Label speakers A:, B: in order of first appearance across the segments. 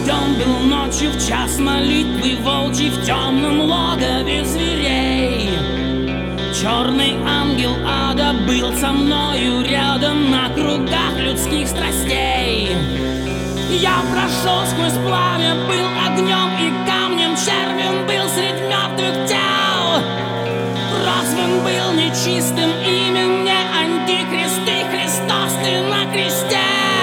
A: дождем был ночью в час молитвы волчий в темном логове зверей. Черный ангел ада был со мною рядом на кругах людских страстей. Я прошел сквозь пламя, был огнем и камнем, червем был средь мертвых тел. Прозван был нечистым, имя мне Антихрист, и Христос ты на кресте.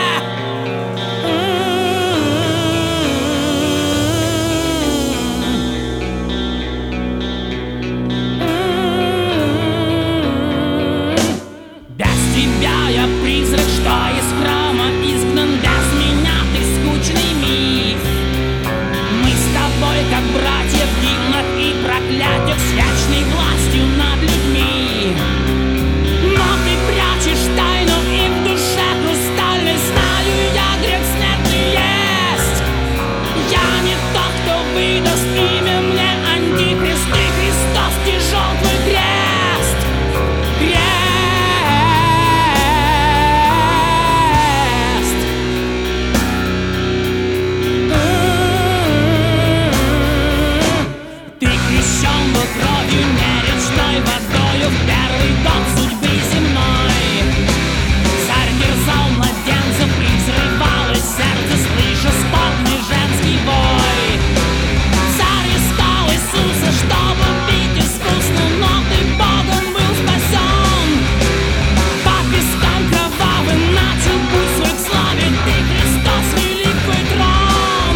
A: Без тебя я призрак, что из храма изгнан, без меня ты скучный миф. Мы с тобой как братья в гимнах и проклятиях с вечной властью над людьми. Но ты прячешь тайну, и в душе хрустальной знаю я, грех смертный есть. Я не тот, кто выдаст имя мне Антихрист, и Христос тяжел твой крест. Ты крещен был кровью, не речной водою в первый год судьбы земной. Царь терзал младенцев и взрывалось сердце, слыша спорный женский вой. Царь искал Иисуса, чтобы бить искусно, но ты Богом был спасен. По пескам кровавым начал путь свой к славе, ты Христос, великий трон.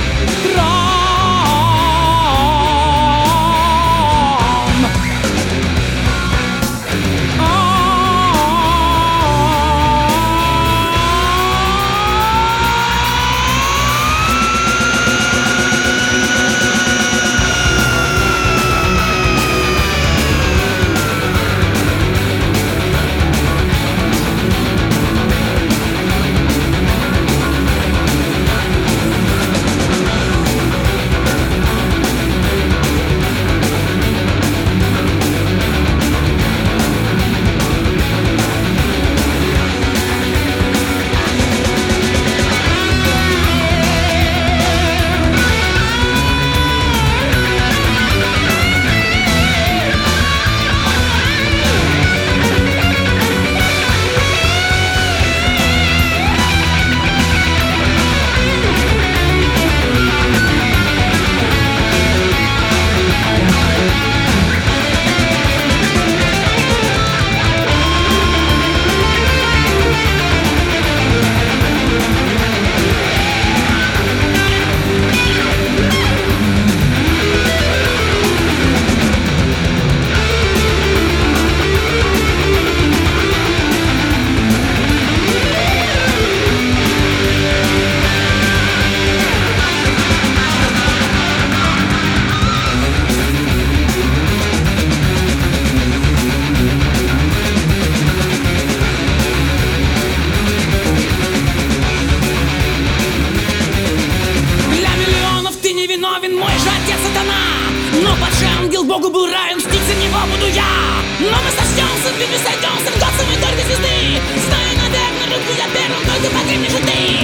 A: Мой же отец сатана, но падший ангел Богу был раем, мстить за него буду я. Но мы сочтемся, в битве сойдемся, в год самой только звезды. Знаю, наверное, руку я первым, только покрепнешь ты.